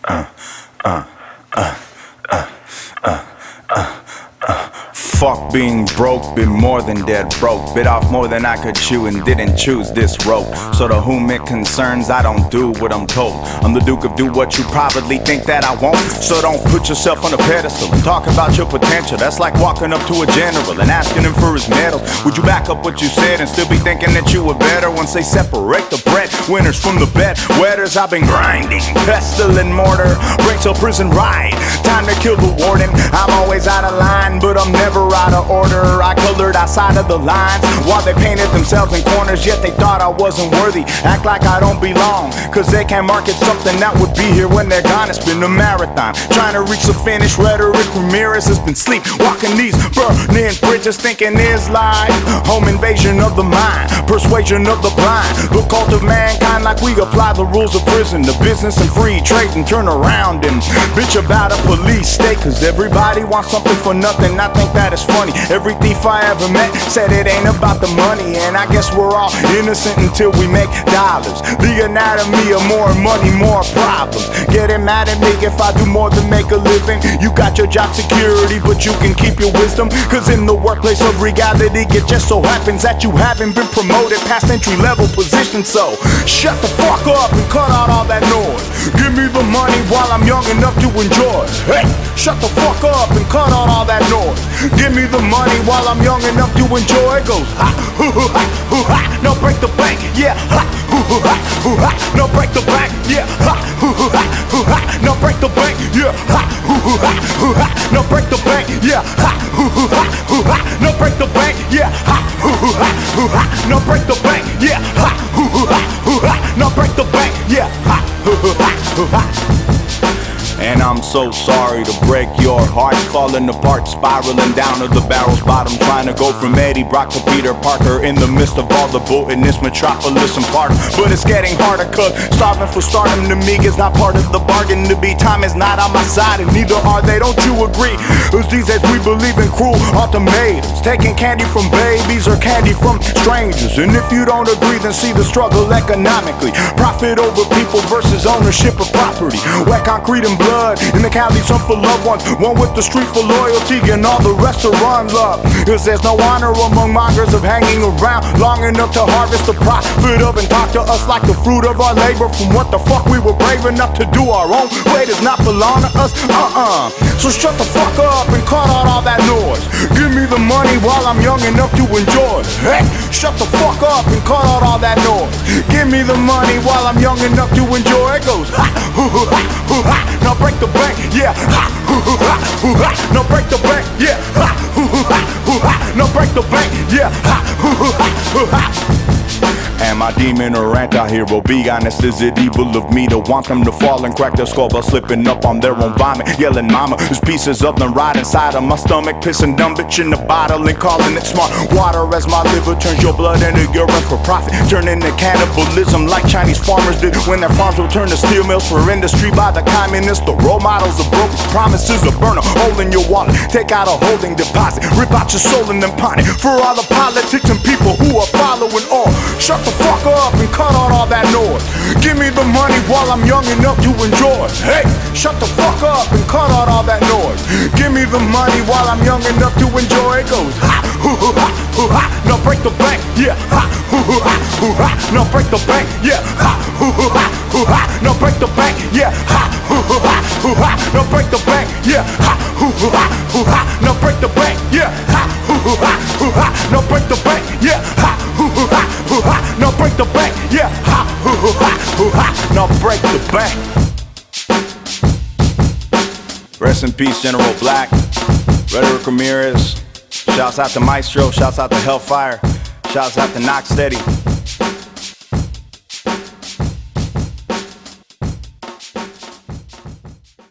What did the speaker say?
Fuck being broke, been more than dead broke. Bit off more than I could chew and didn't choose this rope. So to whom it concerns, I don't do what I'm told. I'm the Duke of do what you probably think that I won't. So don't put yourself on a pedestal and talk about your potential. That's like walking up to a general and asking him for his medals. Would you back up what you said and still be thinking that you were better? Once they separate the bread winners from the bed wetters, I've been grinding, pestle and mortar, break till prison ride. Time to kill the warden. I'm always out of line, but I'm never out of order. I colored outside of the lines while they painted themselves in corners, yet they thought I wasn't worthy. Act like I don't belong, cause they can't market something that would be here when they're gone. It's been a marathon, trying to reach the finish. Rhetoric Ramirez has been sleepwalking these burning bridges, thinking is life. Home invasion of the mind, persuasion of the blind, the cult of mankind, like we apply the rules of prison to business and free trade and turn around and bitch about a police state. Cause everybody wants something for nothing. I think that is funny. Every thief I ever met said it ain't about the money, and I guess we're all innocent until we make dollars. The anatomy of more money, more problems. Getting mad at me if I do more than make a living. You got your job security, but you can keep your wisdom. Cause in the workplace of reality, it just so happens that you haven't been promoted past entry level position. So shut the fuck up and cut out all that noise. Give me the money while I'm young enough to enjoy. Hey, shut the fuck up and cut out all that noise. Give me the money while I'm young enough to enjoy. It goes ha, hoo, hoo, ha, hoo, ha. No, break the bank, yeah, ha, hoo, hoo, ha, hoo, ha. No, break the bank, yeah, ha, hoo, hoo, ha, hoo, ha. No, break the bank, yeah, ha, hoo, hoo, ha, hoo, ha. No, break the bank, yeah, ha, hoo, hoo, ha, hoo, ha. No, break the bank, yeah, ha, hoo, hoo, ha, hoo, ha. No, break the bank, yeah, ha, hoo, hoo, ha, hoo, ha. No, break the bank, yeah, ha, hoo, hoo, ha, hoo, ha. And I'm so sorry to break your heart, falling apart, spiraling down to the barrel's bottom, trying to go from Eddie Brock to Peter Parker in the midst of all the bull in this metropolis and part. But it's getting harder, cause starving for stardom to me is not part of the bargain. To be time is not on my side, and neither are they, don't you agree? Cause these days we believe in cruel ultimatums, taking candy from babies or candy from strangers. And if you don't agree, then see the struggle economically. Profit over people versus ownership of property. Wet concrete and blood in the Cali, some for loved ones, one with the street for loyalty, and all the rest to run love. Cause there's no honor among mongers of hanging around long enough to harvest the profit of and talk to us like the fruit of our labor. From what the fuck we were brave enough to do our own way does not belong to us. So shut the fuck up and cut out all that noise. Give me the money while I'm young enough to enjoy. Hey, shut the fuck up and cut out all that noise. Give me the money while I'm young enough to enjoy. It goes ha, hoo, hoo, ha, hoo, ha. Now break the bank, yeah, ha, hoo, hoo, ha, hoo, ha. Now break the bank, yeah, ha, hoo, hoo, ha, hoo, ha. Now break the bank, yeah, ha, hoo, hoo, ha, hoo, ha. Am I demon or anti-hero? Be honest, is it evil of me to want them to fall and crack their skull by slipping up on their own vomit? Yelling mama, there's pieces of them right inside of my stomach. Pissing dumb bitch in the bottle and calling it smart water as my liver turns your blood into urine for profit. Turning to cannibalism like Chinese farmers did when their farms were turned to steel mills for industry by the communists. The role models of broken promises of burn a hole in your wallet. Take out a holding deposit, rip out your soul and then pawn it. For all the politics and people who are following all, shut the fuck up and cut out all that noise. Give me the money while I'm young enough to enjoy. Hey, shut the fuck up and cut out all that noise. Give me the money while I'm young enough to enjoy. It goes ha, hoo, hoo, ha, hoo, ha. Now break the bank, yeah, ha, hoo, hoo, ha, hoo, ha. Now break the bank, yeah, ha, hoo, hoo, ha, hoo, ha. Now break the bank, yeah, ha, hoo, hoo, ha, hoo, ha. Now break the bank, yeah, ha, hoo, hoo, ha, hoo, ha. Now break the bank, yeah, ha, hoo, hoo, ha, hoo, ha. Now break the bank, yeah, ha, hoo, hoo, ha, hoo, ha. Now break the bank, yeah, ha, hoo, hoo, ha, hoo, ha. Now break the bank. Rest in peace, General Black, Rhetoric Ramirez. Shouts out to Maestro, shouts out to Hellfire, shouts out to Knock Steady.